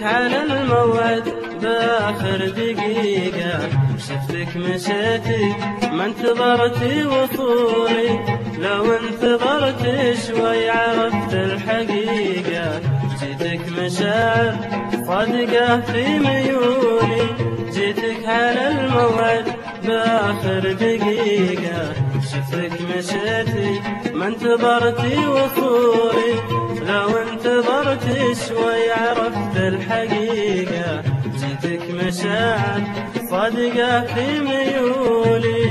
على الموعد بآخر دقيقة، شفتك مشيتي ما انتظرتي وصولي، لو انتظرت شوي عرفت الحقيقة. جيتك مشاعر صادقة في ميولي، جيتك على الموعد بآخر دقيقة، شفتك مشيتي ما انتظرتي وصولي، لو انتظرت شوي عرفت الحقيقة. جيتك مشاعر صادقة في ميولي.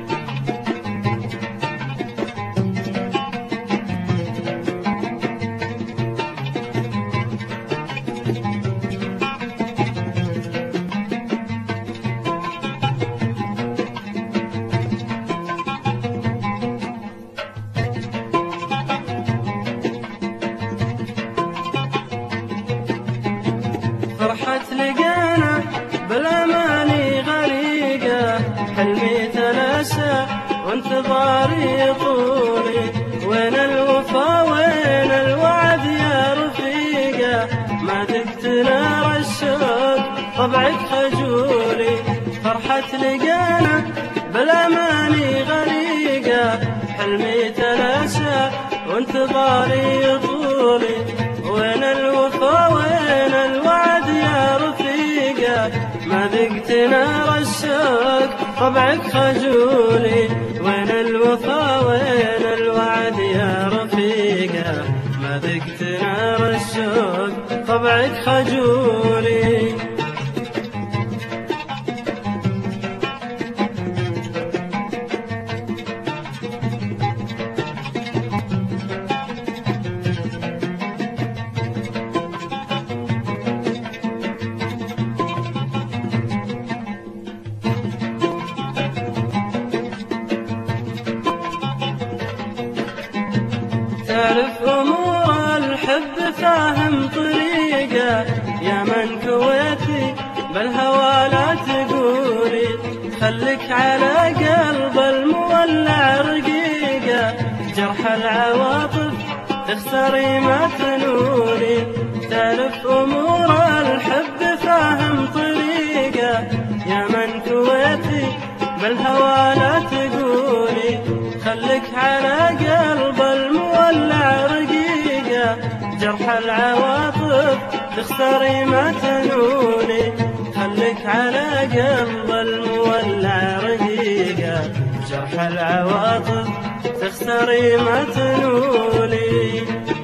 فرحة لقانا بالأماني غريقة، حلمي تلاشى وانتظاري طولي، وين الوفا وين الوعد يا رفيقة، ما دقت نار الشوق طبعك خجولي. فرحة لقانا بالأماني غريقة، حلمي تلاشى وانتظاري طولي، وين الوفا وين الوعد يا رفيقة، ما ذقت نار الشوق طبعك خجولي، وين الوفا وين الوعد يا رفيقة، ما ذقت نار الشوق طبعك خجولي. تعرف أمور الحب فاهم طريقة، يا من كويتي بالهوى لا تقولي، خليك على قلب المولع رقيقة، جرح العواطف تخسري ما تنولي. تعرف أمور الحب فاهم طريقة، يا من كويتي بالهوى لا تقولي، خليك على قلب المولع رقيقة، جرح العواطف تخسري ما تنولي، خليك على قلب المولع رقيقة، جرح العواطف تخسري ما تنولي.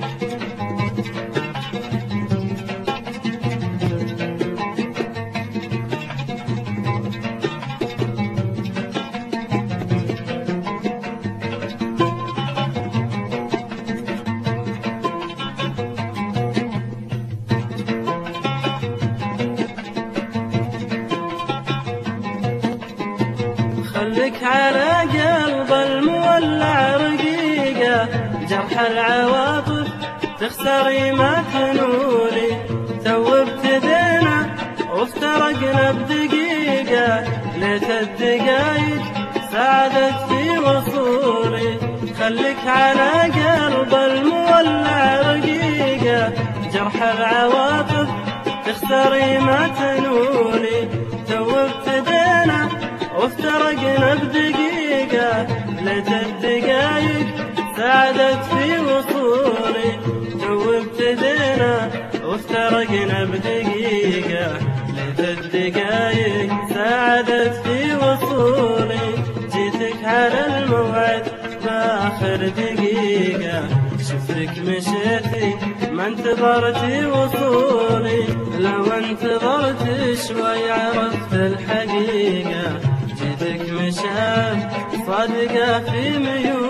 خليك على قلب المولع رقيقة، جرح العواطف تخسري ما تنولي، تو ابتدينا وافترقنا بدقيقة، ليت الدقايق ساعدت في وصولي. خليك على قلب المولع رقيقة، جرح العواطف تخسري ما تنولي، تو ابتدينا وافترقنا بدقيقة، ليت الدقايق ساعدت في وصولي، تو ابتدينا وافترقنا بدقيقة، ليت الدقايق ساعدت في وصولي. جيتك على الموعد بآخر دقيقة، شفتك مشيتي ما انتظرتي وصولي، لو انتظرت شوي عرفت الحقيقة. جيتك مشاعر صادقة في ميولي،